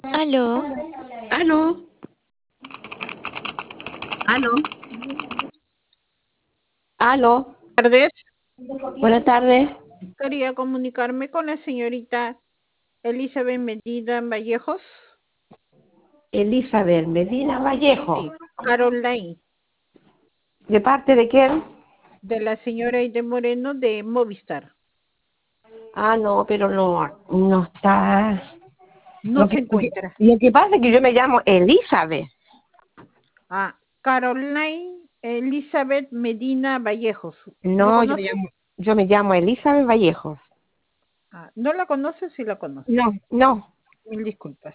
Aló, Aló, aló, aló. Tardes. Buenas tardes. Quería comunicarme con la señorita Elizabeth Medina Vallejos. Elizabeth Medina Vallejo. Sí, Caroline, ¿De parte de quién? de la señora Aide Moreno de Movistar. Ah, no, pero no está. No Lo se que, lo que, encuentra. lo que pasa es que yo me llamo Elizabeth. Ah, Caroline Elizabeth Medina Vallejos. ¿Lo No, conoce? yo me llamo Elizabeth Vallejo. Ah, ¿no la conoce o sí la conoce? No, no. Mil disculpas.